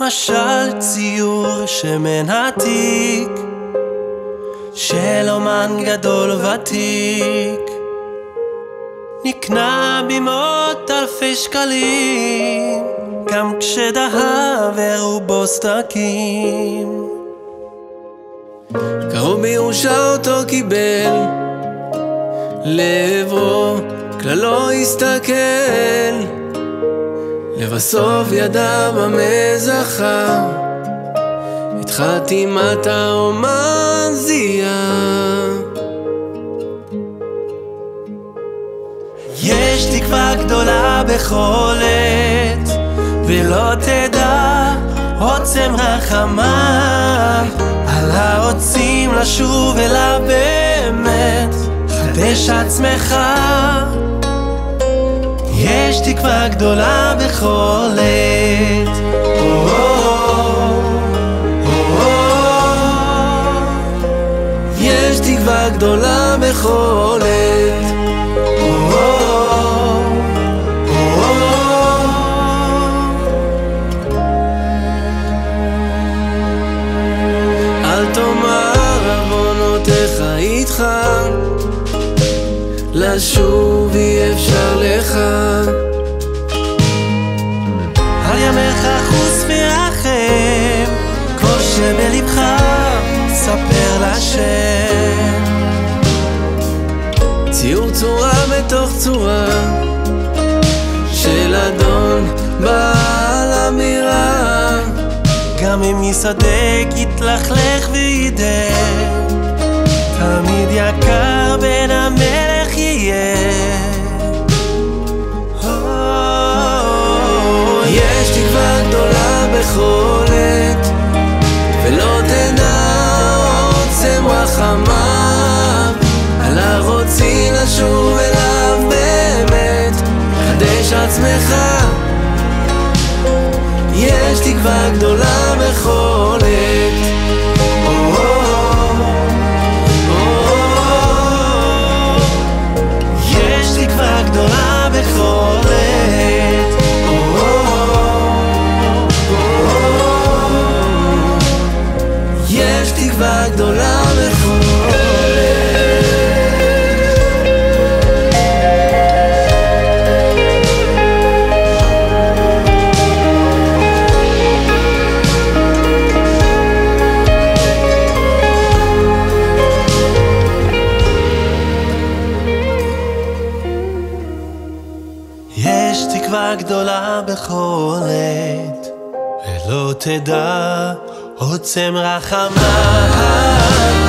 למשל ציור שמן עתיק של אומן גדול ותיק, נקנה במאות אלפי שקלים, גם כשדהה ורובו סדקים. קרוב בירושה אותו קיבל, לעברו כלל לא הסתכל, לבסוף ידע במה זכה, את חתימת האומן זיהה. יש תקווה גדולה בכל עת, ולא תדע עוצם רחמיו, על הרוצים לשוב אליו באמת, חדש עצמך. יש תקווה גדולה בכל עת. יש תקווה גדולה בכל עת. אל תאמר עוונותיך איתך, לשוב אי אפשר לך. על ימיך חוס ורחם, כל שבלבך ספר לשם. ציור צורה בתוך צורה של אדון בעל אמירה, גם אם יסדק יתלכלך וידע, תמיד יקר בין המלך יהיה. יש תקווה גדולה בכל עת, ולא תדע עוצם רחמיו, על הרוצים לשוב אליו באמת, חדש עצמך. יש תקווה גדולה בכל עת. יש תקווה גדולה בכל עת. יש תקווה גדולה בכל עת. יש תקווה גדולה בכל עת, ולא תדע עוצם רחמיו,